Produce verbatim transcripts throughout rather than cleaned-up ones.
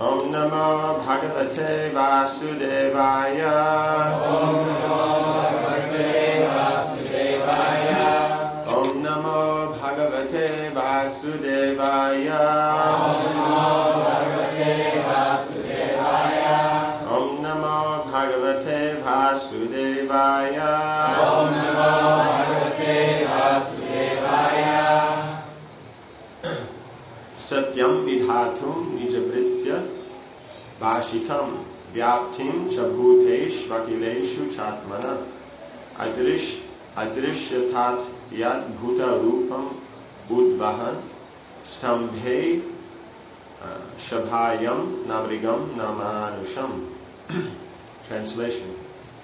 Om Namo Bhagavate Vasudevaya. Om Namo Bhagavate Vasudevaya. Om Namo Bhagavate Vasudevaya. Om Namo Bhagavate Vasudevaya. Om Namo Bhagavate Vasudevaya. Satyam vidhatum nijavritya Vashitam vyaptim chabhutesh vakileshu chatmana adrish adrishyatat yad bhuta rupam udvahan stambhe uh, shabhayam navrigam namanusham. Translation.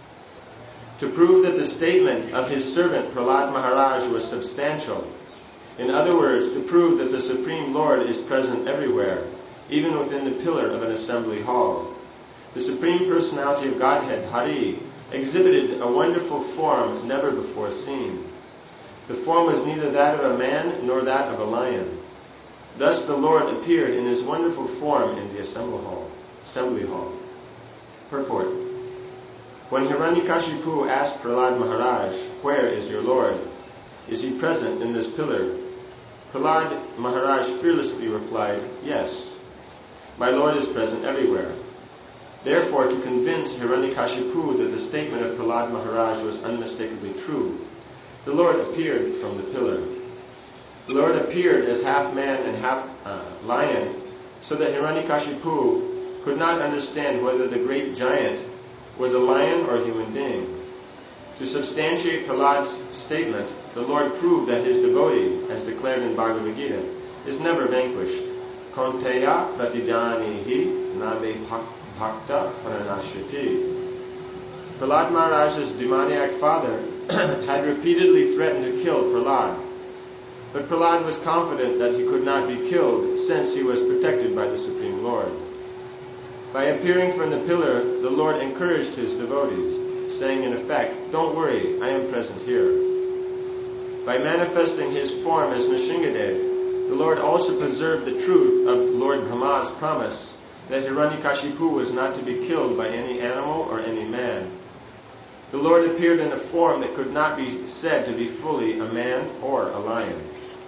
To prove that the statement of his servant Prahlad Maharaj was substantial, in other words, to prove that the Supreme Lord is present everywhere, even within the pillar of an assembly hall, the Supreme Personality of Godhead, Hari, exhibited a wonderful form never before seen. The form was neither that of a man nor that of a lion. Thus the Lord appeared in his wonderful form in the assembly hall. Assembly hall. Purport. When Hiranyakashipu asked Prahlad Maharaj, "Where is your Lord? Is he present in this pillar?" Prahlad Maharaj fearlessly replied, "Yes, my Lord is present everywhere." Therefore, to convince Hiranyakashipu that the statement of Prahlad Maharaj was unmistakably true, the Lord appeared from the pillar. The Lord appeared as half man and half uh, lion, so that Hiranyakashipu could not understand whether the great giant was a lion or a human being. To substantiate Prahlad's statement, the Lord proved that his devotee, as declared in Bhagavad Gita, is never vanquished. Konteya pratijanihi name bhakta pranashyati. Prahlad Maharaj's demoniac father had repeatedly threatened to kill Prahlad, but Prahlad was confident that he could not be killed since he was protected by the Supreme Lord. By appearing from the pillar, the Lord encouraged his devotees, saying in effect, "Don't worry, I am present here." By manifesting his form as Nrsingadev, the Lord also preserved the truth of Lord Brahma's promise that Hiranyakashipu was not to be killed by any animal or any man. The Lord appeared in a form that could not be said to be fully a man or a lion.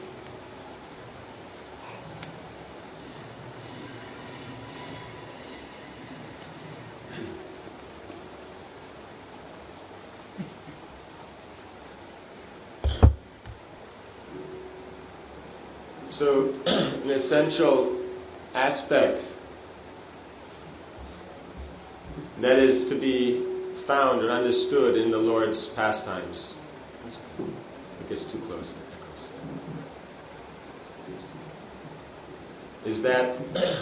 So, an essential aspect that is to be found or understood in the Lord's pastimes. It gets too close. Is that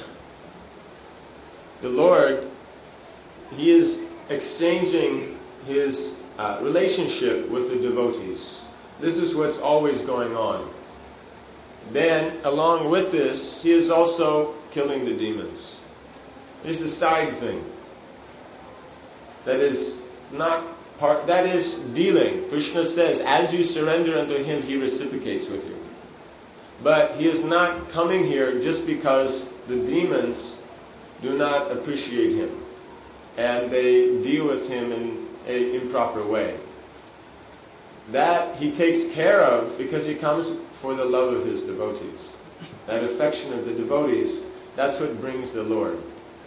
the Lord, He is exchanging His uh, relationship with the devotees. This is what's always going on. Then, along with this, He is also killing the demons. It's a side thing. That is not part, that is dealing. Krishna says, as you surrender unto Him, He reciprocates with you. But He is not coming here just because the demons do not appreciate Him and they deal with Him in an improper way. That He takes care of because He comes for the love of His devotees. That affection of the devotees, that's what brings the Lord.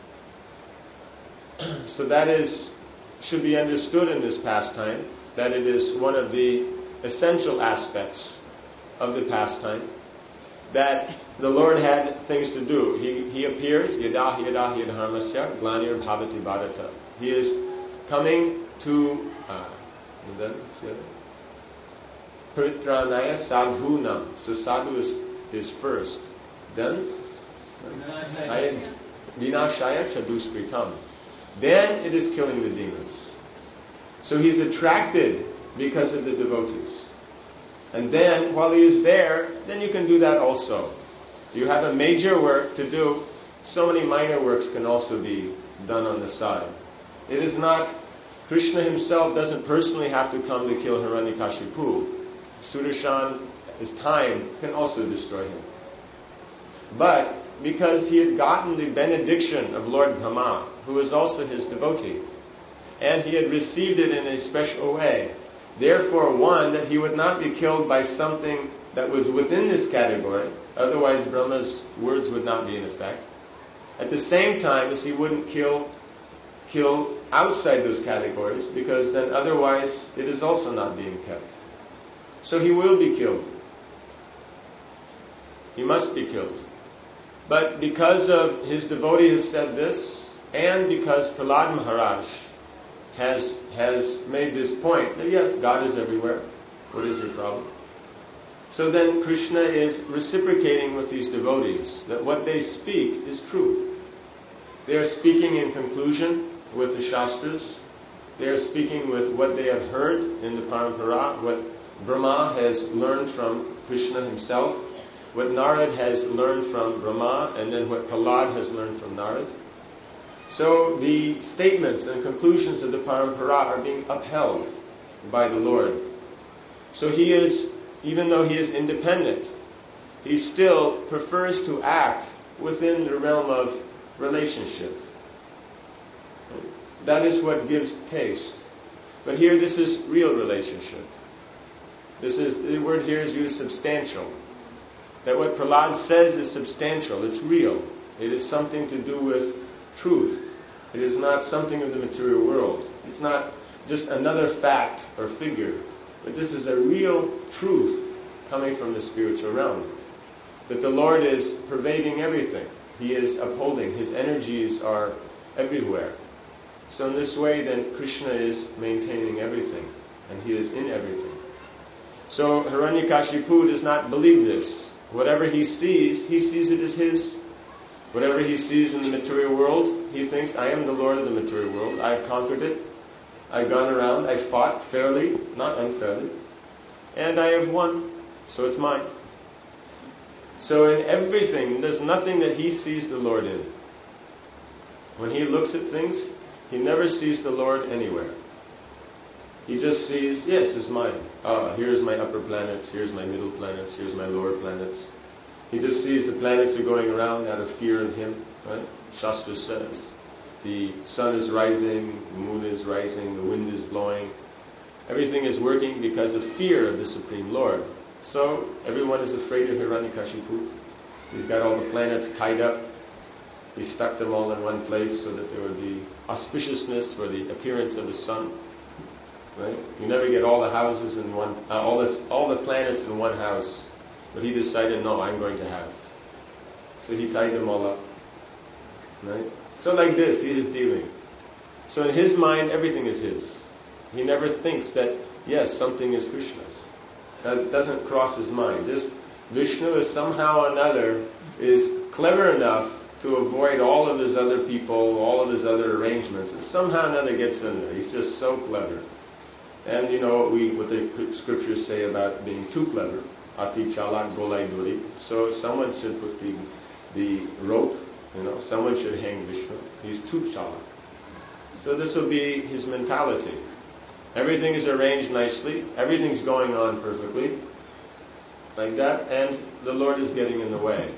So that is, should be understood in this pastime, that it is one of the essential aspects of the pastime, that the Lord had things to do. He, he appears, yada yada yadharmasya glanir bhavati bharata. He is coming to uh, Paritranaya sadhunam. So sadhu is, is first. Then vinashaya chaduskritam. Then it is killing the demons. So he's attracted because of the devotees. And then, while he is there, then you can do that also. You have a major work to do, so many minor works can also be done on the side. It is not, Krishna himself doesn't personally have to come to kill Hiranyakashipu. Sudarshan, his time, can also destroy him. But because he had gotten the benediction of Lord Brahma, who was also his devotee. And he had received it in a special way. Therefore, one, that he would not be killed by something that was within this category, otherwise Brahma's words would not be in effect. At the same time as he wouldn't kill kill outside those categories, because then otherwise it is also not being kept. So he will be killed. He must be killed. But because of his devotee has said this, and because Prahlad Maharaj has has made this point that yes, God is everywhere. What is your problem? So then Krishna is reciprocating with these devotees that what they speak is true. They are speaking in conclusion with the Shastras. They are speaking with what they have heard in the Parampara, what Brahma has learned from Krishna himself, what Narad has learned from Brahma, and then what Prahlad has learned from Narad. So the statements and conclusions of the Parampara are being upheld by the Lord. So he is, even though he is independent, he still prefers to act within the realm of relationship. That is what gives taste. But here this is real relationship. This is, the word here is used substantial. That what Prahlad says is substantial, it's real. It is something to do with truth. It is not something of the material world. It's not just another fact or figure. But this is a real truth coming from the spiritual realm. That the Lord is pervading everything. He is upholding. His energies are everywhere. So in this way then Krishna is maintaining everything. And he is in everything. So Hiranyakashipu does not believe this. Whatever he sees, he sees it as his. Whatever he sees in the material world, he thinks, I am the Lord of the material world. I have conquered it. I've gone around. I've fought fairly, not unfairly. And I have won. So it's mine. So in everything, there's nothing that he sees the Lord in. When he looks at things, he never sees the Lord anywhere. He just sees, yes, it's mine. Ah, here's my upper planets, here's my middle planets, here's my lower planets. He just sees the planets are going around out of fear of him. Right? Shastra says the sun is rising, the moon is rising, the wind is blowing. Everything is working because of fear of the Supreme Lord. So everyone is afraid of Hiranyakashipu. He's got all the planets tied up. He stuck them all in one place so that there would be auspiciousness for the appearance of the sun. Right? You never get all the houses in one, uh, all the all the planets in one house. But he decided, no, I'm going to have. So he tied them all up. Right? So like this, he is dealing. So in his mind, everything is his. He never thinks that, yes, something is Krishna's. That doesn't cross his mind. Just Vishnu is somehow or another is clever enough to avoid all of his other people, all of his other arrangements, and somehow or another gets in there. He's just so clever. And you know what we what the scriptures say about being too clever. Ati chalak golai duri. So someone should put the the rope, you know, someone should hang Vishnu. He's too chalak. So this will be his mentality. Everything is arranged nicely, everything's going on perfectly, like that, and the Lord is getting in the way.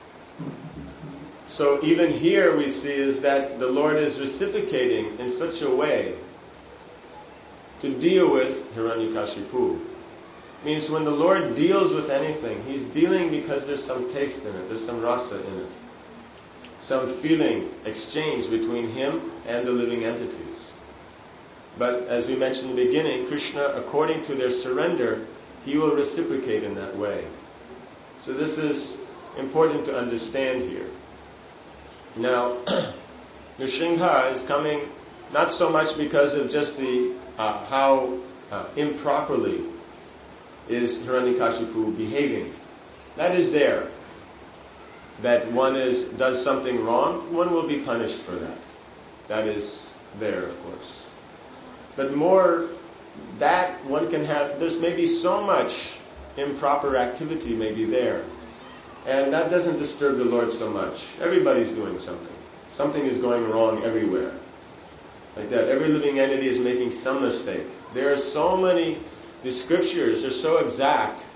So even here we see is that the Lord is reciprocating in such a way to deal with Hiranyakashipu. Means when the Lord deals with anything, He's dealing because there's some taste in it, there's some rasa in it. Some feeling exchange between Him and the living entities. But as we mentioned in the beginning, Krishna, according to their surrender, He will reciprocate in that way. So this is important to understand here. Now, Nrsimha is coming not so much because of just the uh, how uh, improperly is Hiranyakashipu behaving. That is there. That one is does something wrong, one will be punished for that. That is there, of course. But more that one can have, there's maybe so much improper activity maybe there. And that doesn't disturb the Lord so much. Everybody's doing something. Something is going wrong everywhere. Like that. Every living entity is making some mistake. There are so many, the scriptures are so exact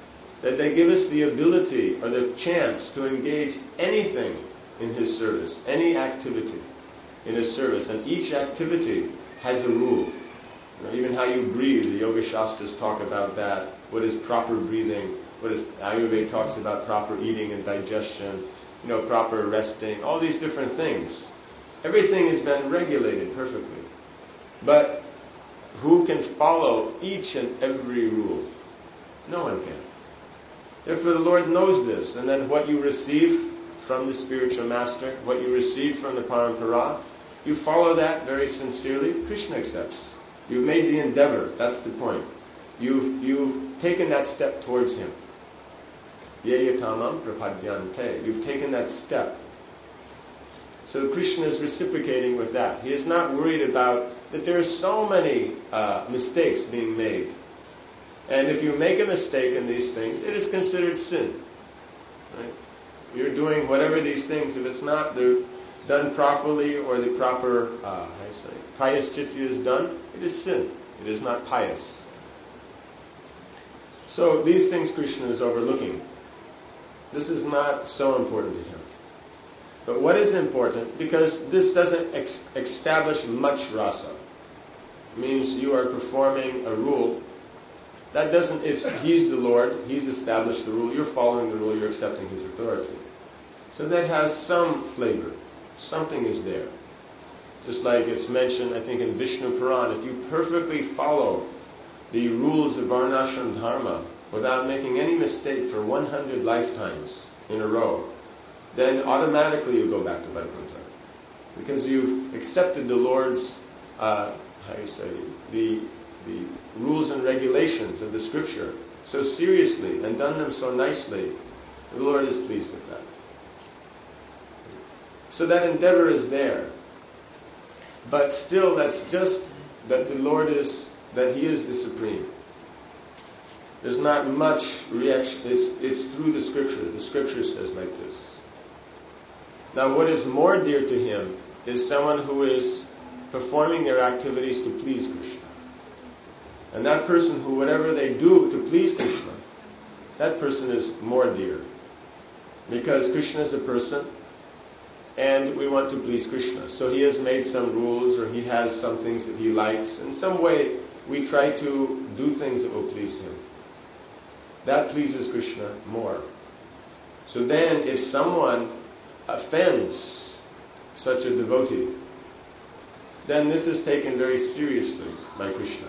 that they give us the ability or the chance to engage anything in His service, any activity in His service. And each activity has a rule. You know, even how you breathe, the Yoga Shastras talk about that. What is proper breathing? What is Ayurveda talks about proper eating and digestion, you know, proper resting, all these different things. Everything has been regulated perfectly. But who can follow each and every rule? No one can. Therefore the Lord knows this, and then what you receive from the spiritual master, what you receive from the Parampara, you follow that very sincerely, Krishna accepts. You've made the endeavor, that's the point. You've, you've taken that step towards Him. Yeyatamam prapadyante. You've taken that step. So Krishna is reciprocating with that. He is not worried about that there are so many uh, mistakes being made. And if you make a mistake in these things, it is considered sin. Right? You're doing whatever these things, if it's not they're done properly or the proper, uh, how do you say, prayaschitya is done, it is sin. It is not pious. So these things Krishna is overlooking. This is not so important to Him. But what is important, because this doesn't ex- establish much rasa. It means you are performing a rule. That doesn't, it's, He's the Lord, He's established the rule, you're following the rule, you're accepting His authority. So that has some flavor. Something is there. Just like it's mentioned, I think, in Vishnu Puran, if you perfectly follow the rules of Varnashram Dharma without making any mistake for one hundred lifetimes in a row, then automatically you go back to Vaikuntha. Because you've accepted the Lord's, uh, how do you say, the, the rules and regulations of the Scripture so seriously and done them so nicely, the Lord is pleased with that. So that endeavor is there. But still, that's just that the Lord is, that He is the Supreme. There's not much reaction. It's, it's through the Scripture. The Scripture says like this. Now, what is more dear to Him is someone who is performing their activities to please Krishna. And that person who, whatever they do to please Krishna, that person is more dear. Because Krishna is a person, and we want to please Krishna. So He has made some rules, or He has some things that He likes. In some way, we try to do things that will please Him. That pleases Krishna more. So then, if someone offends such a devotee, then this is taken very seriously by Krishna.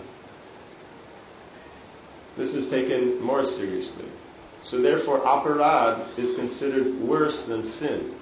This is taken more seriously. So therefore, aparad is considered worse than sin.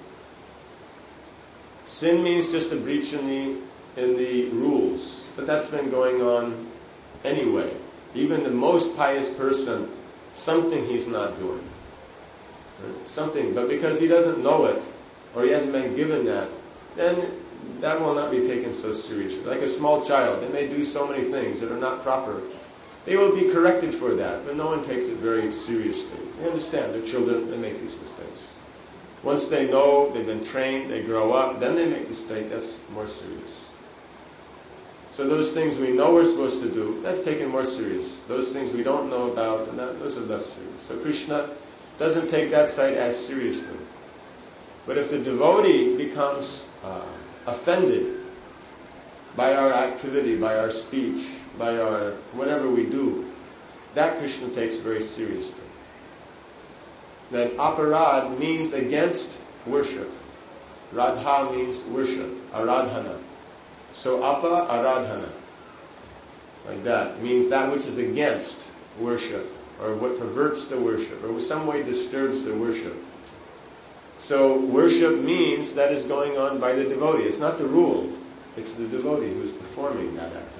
Sin means just a breach in the in the rules, but that's been going on anyway. Even the most pious person, something he's not doing. Right? Something, but because he doesn't know it, or he hasn't been given that, then that will not be taken so seriously. Like a small child, they may do so many things that are not proper. They will be corrected for that, but no one takes it very seriously. They understand, they're children, they make these mistakes. Once they know, they've been trained, they grow up, then they make a mistake, that's more serious. So those things we know we're supposed to do, that's taken more serious. Those things we don't know about, and that, those are less serious. So Krishna doesn't take that side as seriously. But if the devotee becomes uh, offended by our activity, by our speech, by our whatever we do, that Krishna takes very seriously. Then aparad means against worship. Radha means worship, aradhana. So apa, aradhana. Like that. Means that which is against worship, or what perverts the worship, or some way disturbs the worship. So worship means that is going on by the devotee. It's not the rule. It's the devotee who's performing that activity.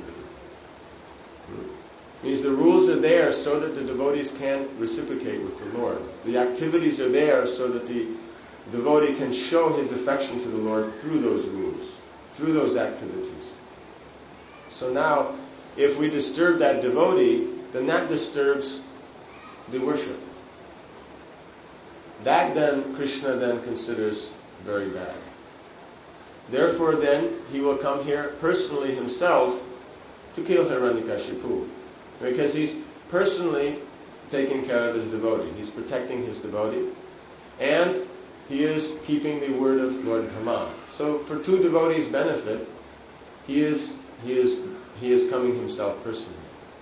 Hmm. Means the rules are there so that the devotees can reciprocate with the Lord. The activities are there so that the devotee can show his affection to the Lord through those rules, through those activities. So now, if we disturb that devotee, then that disturbs the worship. That then, Krishna then considers very bad. Therefore then, he will come here personally himself to kill Hiranyakashipu. Because he's personally taking care of his devotee. He's protecting his devotee. And he is keeping the word of Lord Brahma. So for two devotees' benefit, he is he is he is coming himself personally.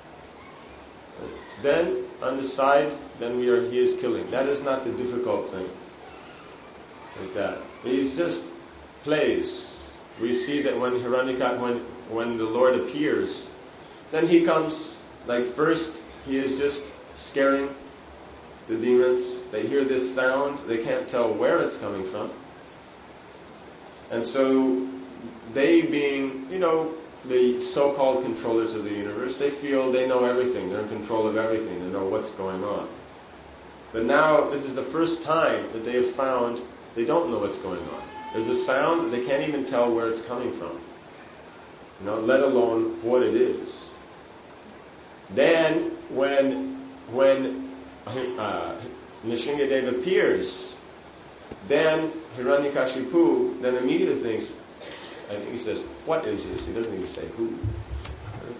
Then on the side, then we are he is killing. That is not the difficult thing. Like that. He's just plays. We see that when Hiranyaka, when when the Lord appears, then he comes, like first he is just scaring the demons. They hear this sound, they can't tell where it's coming from. And so they, being, you know, the so-called controllers of the universe, they feel they know everything, they're in control of everything, they know what's going on. But now, this is the first time that they have found they don't know what's going on. There's a sound, they can't even tell where it's coming from. You know, let alone what it is. Then, when when uh, Nrsingadev appears, then Hiranyakashipu then immediately thinks, I think he says, what is this? He doesn't even say who. Right?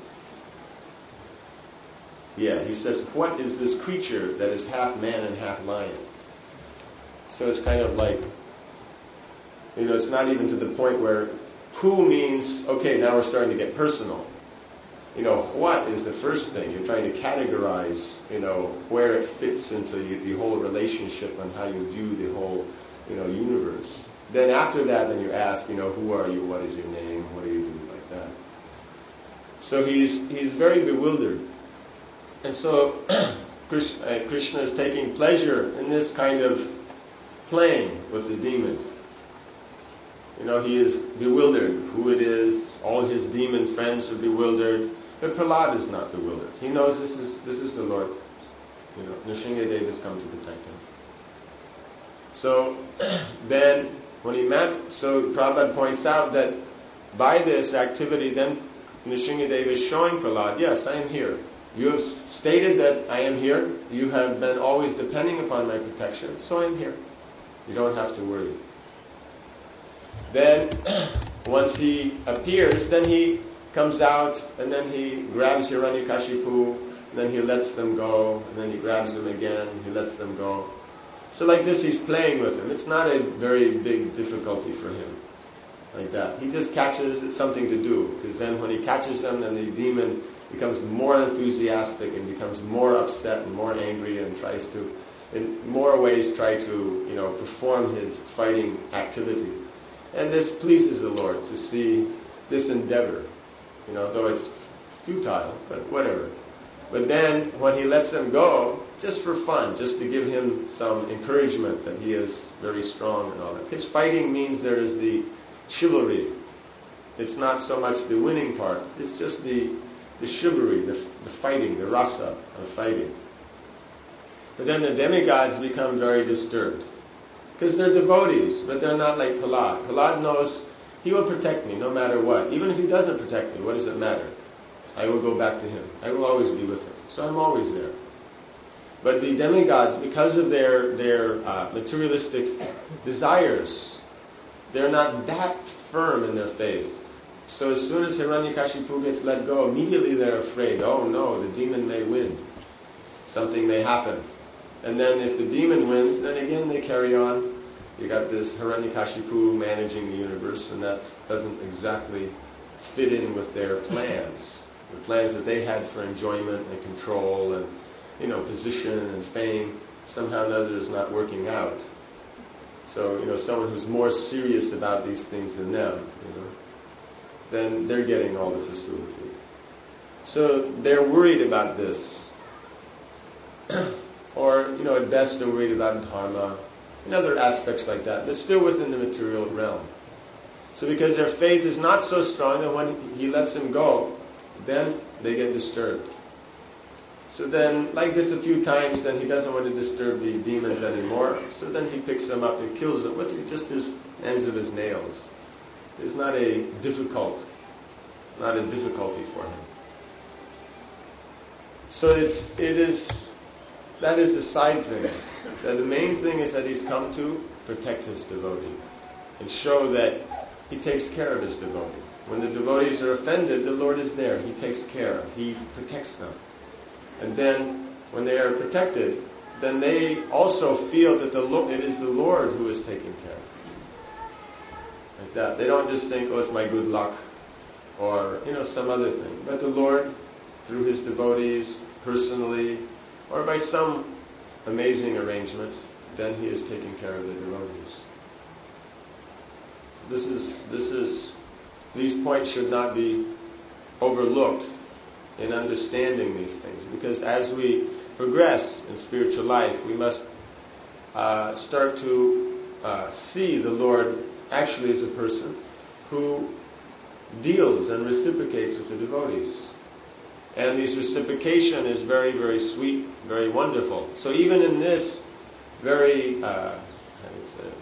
Yeah, he says, what is this creature that is half man and half lion? So it's kind of like, you know, it's not even to the point where who means, okay, now we're starting to get personal. You know, what is the first thing? You're trying to categorize, you know, where it fits into the, the whole relationship and how you view the whole, you know, universe. Then after that, then you ask, you know, who are you? What is your name? What do you do? Like that. So he's he's very bewildered. And so Krishna, uh, Krishna is taking pleasure in this kind of playing with the demons. You know, he is bewildered who it is. All his demon friends are bewildered. But Prahlad is not bewildered. He knows this is this is the Lord. You know, Nrsingadev has come to protect him. So then, when he met, so Prabhupada points out that by this activity, then Nrsingadev is showing Prahlad, yes, I am here. You have stated that I am here. You have been always depending upon my protection, so I am here. You don't have to worry. Then, once he appears, then he comes out, and then he grabs Hiranyakashipu, and then he lets them go, and then he grabs them again, and he lets them go. So like this, he's playing with them. It's not a very big difficulty for him, like that. He just catches, it's something to do, because then when he catches them, then the demon becomes more enthusiastic and becomes more upset and more angry and tries to, in more ways, try to, you know, perform his fighting activity. And this pleases the Lord to see this endeavor, you know, though it's futile, but whatever. But then, when he lets them go, just for fun, just to give him some encouragement that he is very strong and all that. His fighting means there is the chivalry. It's not so much the winning part, it's just the, the chivalry, the, the fighting, the rasa of fighting. But then the demigods become very disturbed. Because they're devotees, but they're not like Prahlad. Prahlad knows he will protect me no matter what. Even if he doesn't protect me, what does it matter? I will go back to him. I will always be with him. So I'm always there. But the demigods, because of their their uh, materialistic desires, they're not that firm in their faith. So as soon as Hiranyakashipu gets let go, immediately they're afraid. Oh no, the demon may win. Something may happen. And then if the demon wins, then again they carry on. You got this Hiranyakashipu managing the universe, and that doesn't exactly fit in with their plans. The plans that they had for enjoyment and control and, you know, position and fame, somehow or another is not working out. So, you know, someone who's more serious about these things than them, you know, then they're getting all the facility. So they're worried about this. Or, you know, at best they're worried about dharma and other aspects like that. They're still within the material realm. So because their faith is not so strong that when he lets them go, then they get disturbed. So then, like this a few times, then he doesn't want to disturb the demons anymore. So then he picks them up and kills them with just his ends of his nails. It's not a difficult, not a difficulty for him. So it's, it is, that is the side thing. That the main thing is that he's come to protect his devotee and show that he takes care of his devotee. When the devotees are offended, the Lord is there. He takes care. He protects them. And then when they are protected, then they also feel that the Lo- it is the Lord who is taking care. Like that. They don't just think, oh, it's my good luck, or, you know, some other thing. But the Lord, through His devotees, personally, or by some amazing arrangement, then He is taking care of the devotees. So this is, this is, these points should not be overlooked in understanding these things, because as we progress in spiritual life, we must uh, start to uh, see the Lord actually as a person who deals and reciprocates with the devotees. And this reciprocation is very, very sweet, very wonderful. So even in this very, uh, how do you say,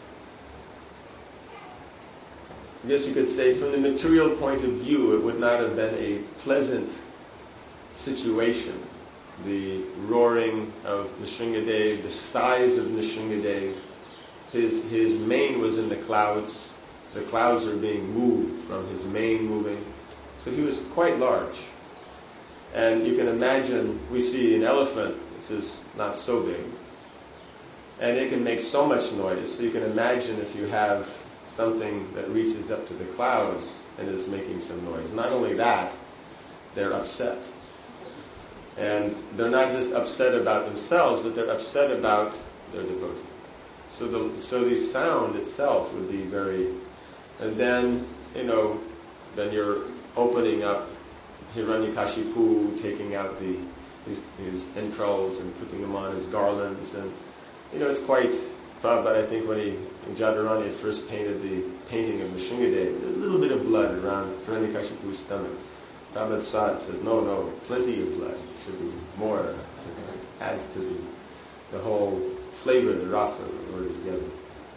I guess you could say from the material point of view, it would not have been a pleasant situation. The roaring of Nrsingadev, the size of Nrsingadev, his, his mane was in the clouds. The clouds are being moved from his mane moving. So he was quite large. And you can imagine, we see an elephant, this is not so big. And it can make so much noise. So you can imagine if you have something that reaches up to the clouds and is making some noise. Not only that, they're upset. And they're not just upset about themselves, but they're upset about their devotee. So the so the sound itself would be very, and then, you know, then you're opening up Hiranyakashipu, taking out the his, his entrails and putting them on his garlands, and you know, it's quite. Prabhupada, I think when he in Jadharani had first painted the painting of Nrsingadev, a little bit of blood around Hiranyakashipu's stomach. Prabhupada saw it, says, no, no, plenty of blood. Should be more. It adds to the, the whole flavor, the rasa that the Lord is given.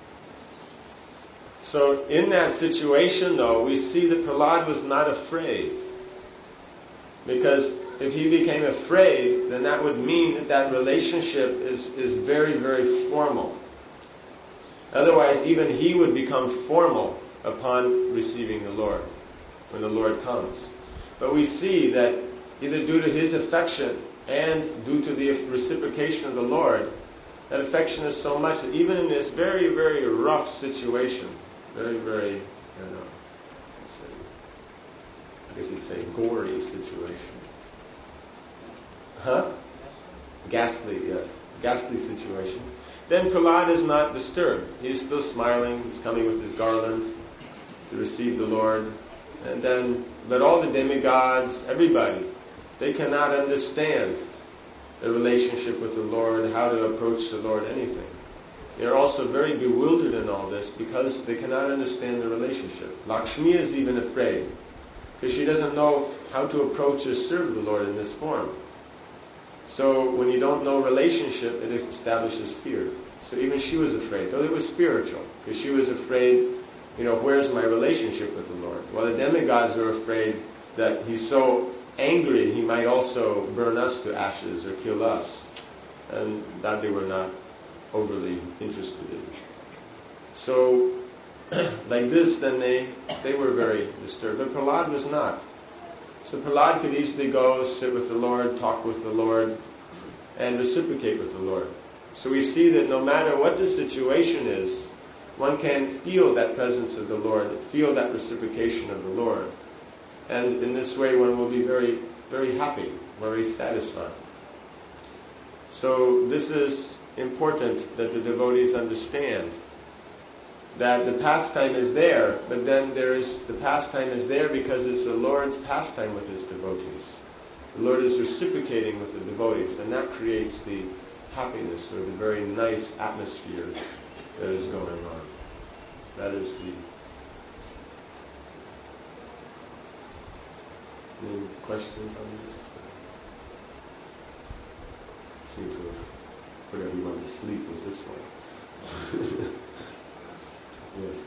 So in that situation, though, we see that Prahlad was not afraid. Because if he became afraid, then that would mean that that relationship is, is very, very formal. Otherwise, even he would become formal upon receiving the Lord, when the Lord comes. But we see that either due to his affection and due to the reciprocation of the Lord, that affection is so much that even in this very, very rough situation, very, very, you know, I guess you'd say gory situation. Huh? Ghastly, yes. Ghastly situation. Then Prahlad is not disturbed. He's still smiling. He's coming with his garland to receive the Lord. And then, but all the demigods, everybody, they cannot understand the relationship with the Lord, how to approach the Lord, anything. They're also very bewildered in all this because they cannot understand the relationship. Lakshmi is even afraid because she doesn't know how to approach or serve the Lord in this form. So when you don't know relationship, it establishes fear. So even she was afraid, though it was spiritual, because she was afraid, you know, where's my relationship with the Lord? Well, the demigods are afraid that he's so angry he might also burn us to ashes or kill us. And that they were not overly interested in. So, like this, then they, they were very disturbed. But Prahlad was not. So Prahlad could easily go, sit with the Lord, talk with the Lord, and reciprocate with the Lord. So we see that no matter what the situation is, one can feel that presence of the Lord, feel that reciprocation of the Lord. And in this way one will be very, very happy, very satisfied. So this is important that the devotees understand that the pastime is there, but then there is the pastime is there because it's the Lord's pastime with His devotees. The Lord is reciprocating with the devotees, and that creates the happiness or the very nice atmosphere that is going on. That is the... Any questions on this? I seem to have put everyone to sleep with this one. Yes.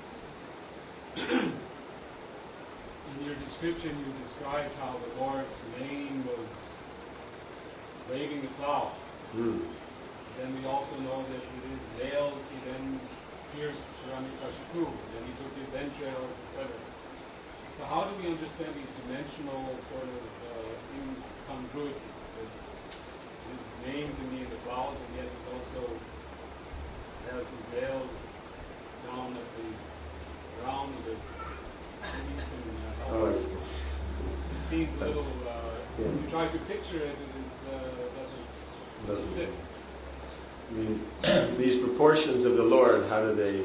In your description, you described how the Lord's mane was waving the clouds. Mm. Then we also know that with his nails he then pierced Hiranyakashipu, then he took his entrails, et cetera. So how do we understand these dimensional sort of uh, incongruities? That his name to me, the flowers, and yet he's also has his nails down at the ground with his teeth and uh, Oh, I elbows. see. It seems a little, uh, Yeah. when you try to picture it, it is, uh, doesn't, Doesn't fit. These, these proportions of the Lord, how do they...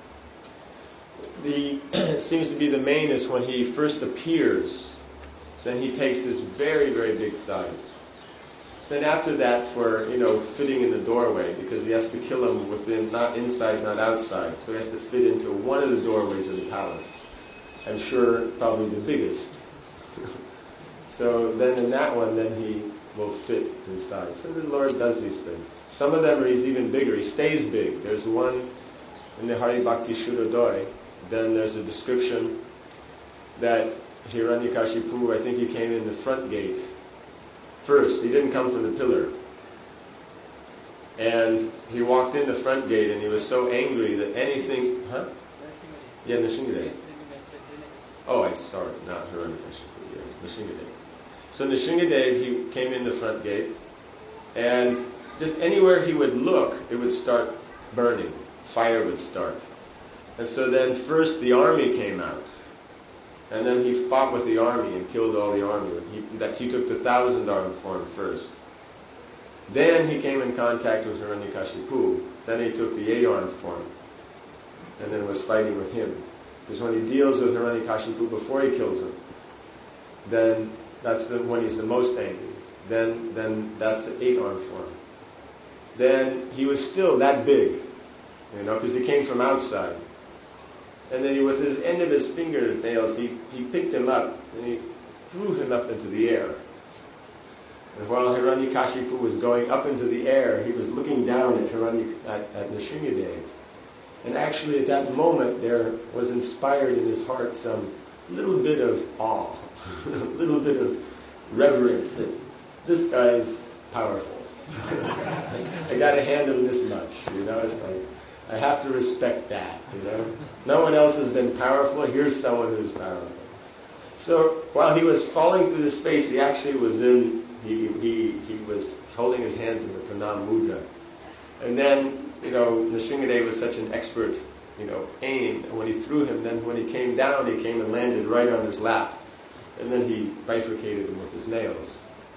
The, it seems to be the main is when he first appears, then he takes this very, very big size. Then after that, for, you know, fitting in the doorway, because he has to kill him within, not inside, not outside, so he has to fit into one of the doorways of the palace. I'm sure probably the biggest. So then in that one, then he will fit inside. So the Lord does these things. Some of them are he's even bigger. He stays big. There's one in the Hari Bhakti Shuddhodaya. Then there's a description that Hiranyakashipu, I think he came in the front gate first. He didn't come from the pillar. And he walked in the front gate and he was so angry that anything... Huh? Yeah, Nishingadev. Oh, I sorry, not Hiranyakashipu. Yes, Nishingadev. So Nishingadev, he came in the front gate, and just anywhere he would look, it would start burning. Fire would start. And so then first the army came out. And then he fought with the army and killed all the army. He, that he took the thousand arm form first. Then he came in contact with Hiranyakashipu. Then he took the eight arm form. And then was fighting with him. Because when he deals with Hiranyakashipu before he kills him, then that's the, when he's the most angry. Then, then that's the eight arm form. Then he was still that big, you know, because he came from outside. And then he, with his end of his fingernails, he, he picked him up and he threw him up into the air. And while Hiranyakashipu was going up into the air, he was looking down at Hiranyak, at, at Nishingadev. And actually at that moment there was inspired in his heart some little bit of awe, a little bit of reverence that this guy's powerful. I got to hand him this much, you know. It's like I have to respect that, you know. No one else has been powerful. Here's someone who's powerful. So while he was falling through the space, he actually was in. He he he was holding his hands in the pranam mudra, and then you know Nishingadev was such an expert, you know, aim. And when he threw him, then when he came down, he came and landed right on his lap, and then he bifurcated him with his nails.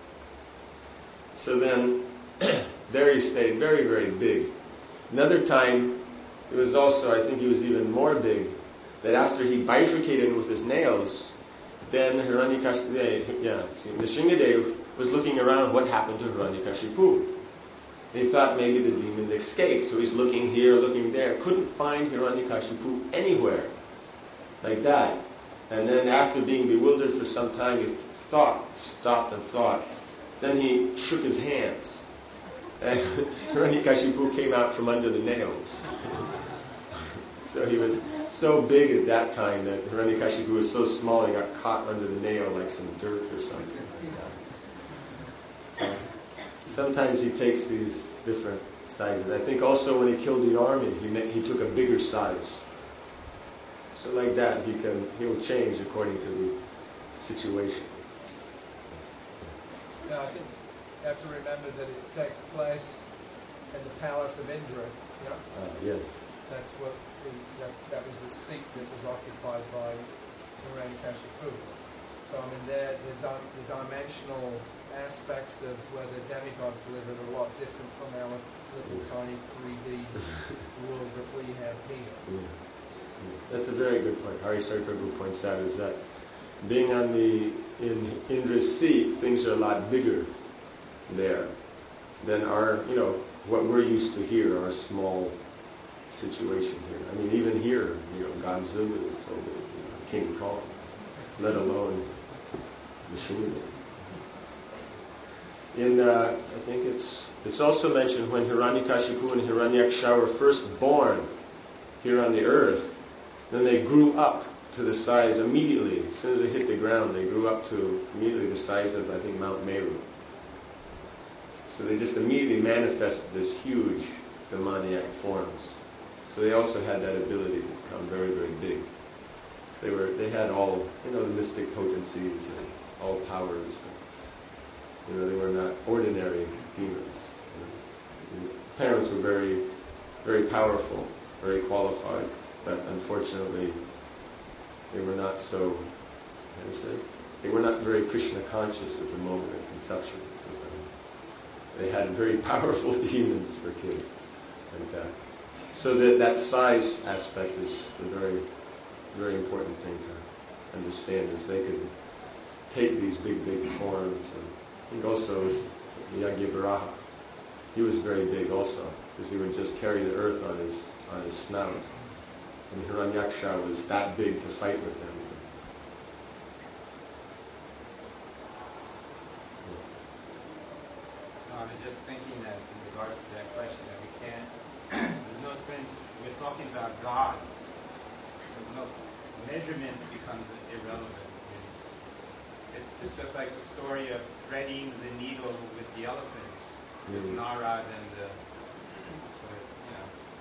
So then there he stayed, very very big. Another time, it was also, I think he was even more big, that after he bifurcated him with his nails, then Hiranyakashipu, yeah, see, Nishingadev was looking around what happened to Hiranyakashipu. He thought maybe the demon escaped, so he's looking here, looking there, couldn't find Hiranyakashipu anywhere, like that. And then after being bewildered for some time, he thought, stopped and thought. Then he shook his hands. And Hiranyakashipu came out from under the nails. So he was so big at that time that Hiranyakashipu was so small he got caught under the nail like some dirt or something. So sometimes he takes these different sizes. I think also when he killed the army, he made, he took a bigger size. So like that, he can he'll change according to the situation. Now, I think you have to remember that it takes place in the palace of Indra. You know? Uh, yes. That's what the, that, that was the seat that was occupied by Hiranyakashipu. So I mean, there the, di- the dimensional aspects of where the demigods live are a lot different from our little Yeah. tiny three D world that we have here. Yeah. Yeah. That's a very good point. Hari Saripurgu points out is that being on the in Indra's seat, things are a lot bigger there than our, you know, what we're used to here, our small situation here. I mean, even here, you know, Godzilla is so big, you know, King Kong, let alone Nishingadev. In, uh, I think it's it's also mentioned when Hiranyakashipu and Hiranyaksha were first born here on the earth, then they grew up to the size immediately. As soon as they hit the ground, they grew up to immediately the size of, I think, Mount Meru. So they just immediately manifested this huge demoniac forms. So they also had that ability to become very, very big. They were, they had all, you know, the mystic potencies and all powers. You know, they were not ordinary demons. You know. The parents were very, very powerful, very qualified, but unfortunately they were not so, how do you say, they were not very Krishna conscious at the moment of conception. So they had very powerful demons for kids like that. So that that size aspect is a very, very important thing to understand, is they could take these big, big forms. And I think also was Yagyavaraha. He was very big also, because he would just carry the earth on his on his snout. And Hiranyaksha was that big to fight with him. I was just thinking that in regards to that question, that we can't, there's no sense, we're talking about God, so no, measurement becomes irrelevant. It's, it's, it's just like the story of threading the needle with the elephants, with Mm. Narad and the, so it's, you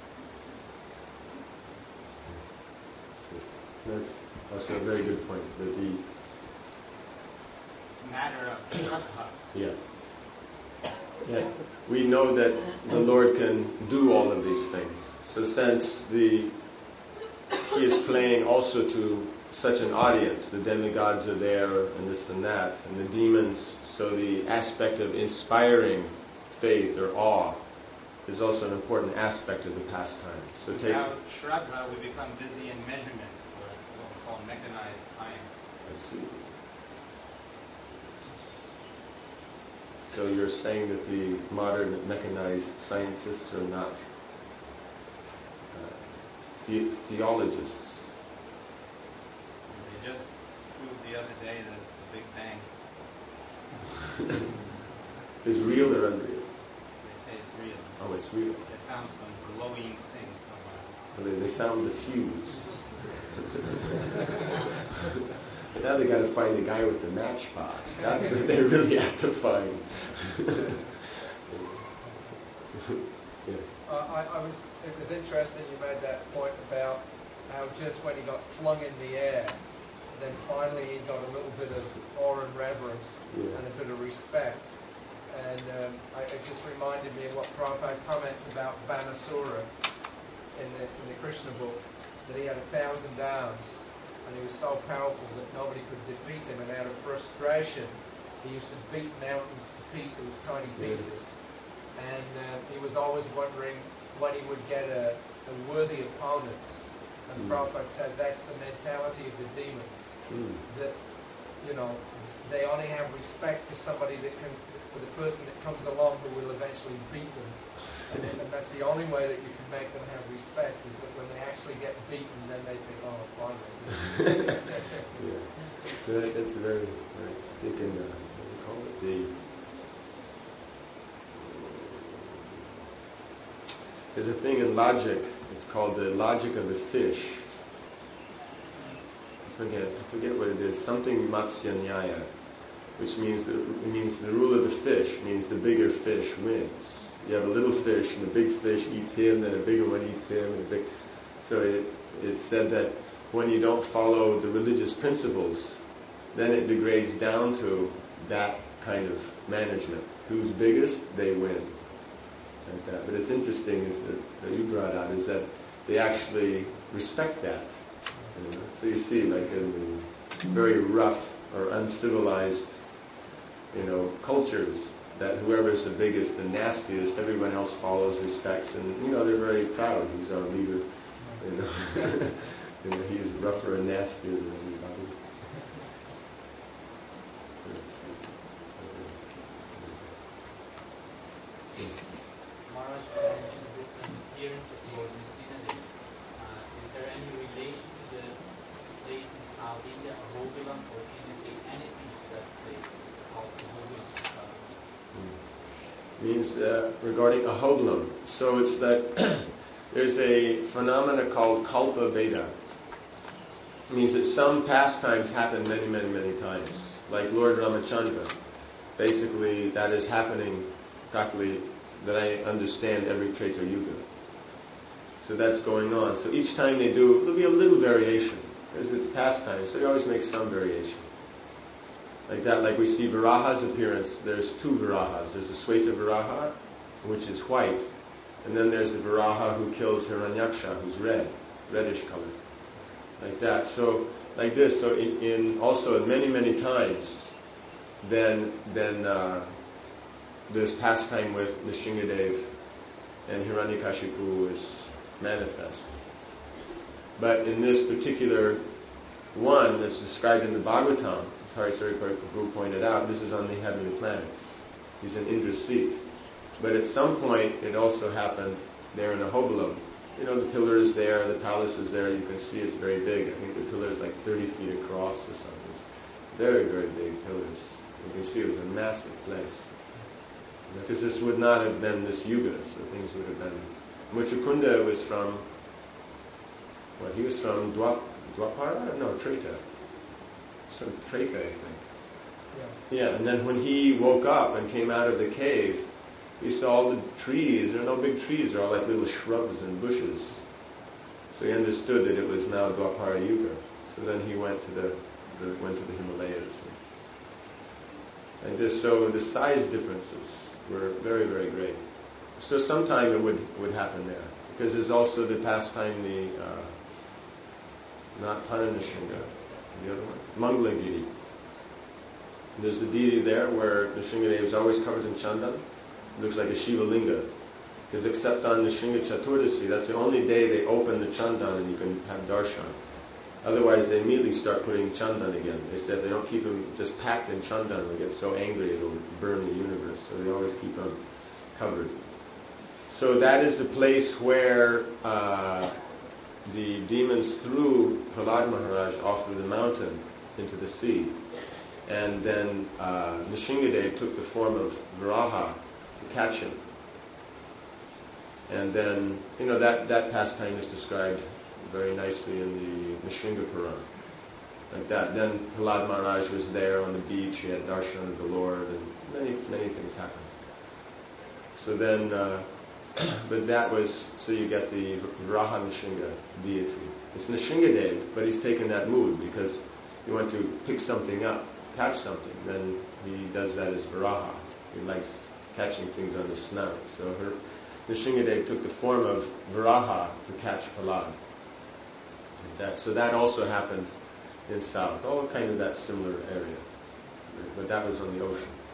know. That's also a very good point. That the It's a matter of shraddha. yeah. Yeah, we know that the Lord can do all of these things. So since the He is playing also to such an audience, the demigods are there and this and that, and the demons, so the aspect of inspiring faith or awe is also an important aspect of the pastime. So take, Without shraddha, we become busy in measurement, or what we call mechanized science. I see. So you're saying that the modern mechanized scientists are not uh, the- theologists? They just proved the other day that the Big Bang, Is real or unreal? they say it's real. Oh, it's real. They found some glowing thing somewhere. Well, They, they found the fuse. Now they got to find the guy with the matchbox. That's what they really have to find. Yes. Uh, I, I was. It was interesting you made that point about how just when he got flung in the air, then finally he got a little bit of awe and reverence Yeah. and a bit of respect. And um, I, it just reminded me of what Prabhupada comments about Banasura in the in the Krishna book, that he had a thousand arms and he was so powerful that nobody could defeat him, and out of frustration he used to beat mountains to pieces, tiny Yeah. pieces. And uh, he was always wondering when he would get a, a worthy opponent. And Mm. Prabhupada said that's the mentality of the demons. Mm. That, you know, they only have respect for somebody that can, for the person that comes along who will eventually beat them. And, then, and that's the only way that you can make them have respect, is that when they actually get beaten, then they think, oh, finally. Yeah. So that, that's very, very, I think in, uh, what do you call it? The, there's a thing in logic, it's called the logic of the fish. I forget, I forget what it is, something Matsya Nyaya, which means the, it means the rule of the fish, means the bigger fish wins. You have a little fish, and the big fish eats him, then a bigger one eats him, and a big. So it it's said that when you don't follow the religious principles, then it degrades down to that kind of management. Who's biggest, they win. Like that. But it's interesting is that, that you brought out is that they actually respect that. You know? So you see, like in the very rough or uncivilized, you know, cultures, that whoever's the biggest and nastiest, everyone else follows, respects, and you know they're very proud. He's our leader. You know, you know he's rougher and nastier than everybody. Maharaj, you mentioned the appearance of Lord Nrsimha. Uh, is there any relation to the place in South India, Ahobilam, or can you say anything to that place called Ahobilam? Means uh, regarding Ahoblam. So it's that there's a phenomena called Kalpa Veda. It means that some pastimes happen many, many, many times. Like Lord Ramachandra. Basically, that is happening practically, that I understand, every Treta Yuga. So that's going on. So each time they do, there'll be a little variation, because it's pastime, so you always make some variation. Like that, like we see Varaha's appearance, there's two Varahas. There's the Sweta Varaha, which is white, and then there's the Varaha who kills Hiranyaksha, who's red, reddish colored. Like that. So, like this. So, in, in also many, many times, then, then uh, this pastime with Nrsingadev and Hiranyakashipu is manifest. But in this particular one that's described in the Bhagavatam, as Harisari Prabhu pointed out, this is on the heavenly planets. He's in Indra's seat. But at some point, it also happened there in Ahobilam. You know, the pillar is there, the palace is there, you can see it's very big. I think the pillar is like thirty feet across or something. It's very, very big pillars. You can see it was a massive place. Because this would not have been this yuga, so things would have been... Muchukunda was from... What, he was from Dwap, Dwapara? No, Treta. Some Treta, I think. Yeah. Yeah, and then when he woke up and came out of the cave, he saw all the trees. There are no big trees, they're all like little shrubs and bushes. So he understood that it was now Dwapara Yuga. So then he went to the, the went to the Himalayas. And this, so the size differences were very, very great. So sometime it would, would happen there. Because there's also the pastime, the, uh, not Pananashinga, the other one, Mangalagiri. There's the deity there where Nrsingadev is always covered in chandan. It looks like a Shiva Linga. Because except on Nrsinga Chaturdasi, that's the only day they open the chandan and you can have darshan. Otherwise, they immediately start putting chandan again. They said they don't keep them just packed in chandan, they'll get so angry it'll burn the universe. So they always keep them covered. So that is the place where uh, the demons threw Prahlad Maharaj off of the mountain into the sea. And then uh, Nrsingadev took the form of Varaha to catch him. And then, you know, that, that pastime is described very nicely in the Nrsinga Puran. Like that. Then Prahlad Maharaj was there on the beach, he had darshan of the Lord, and many, many things happened. So then, uh, but that was, so you get the Varaha Nrsinga deity. It's Nrsingadev, but he's taken that mood because he wants to pick something up, catch something. Then he does that as Varaha. He likes catching things on his snout. So her, Nrsingadev took the form of Varaha to catch Prahlad. That, so that also happened in south, all kind of that similar area. But that was on the ocean.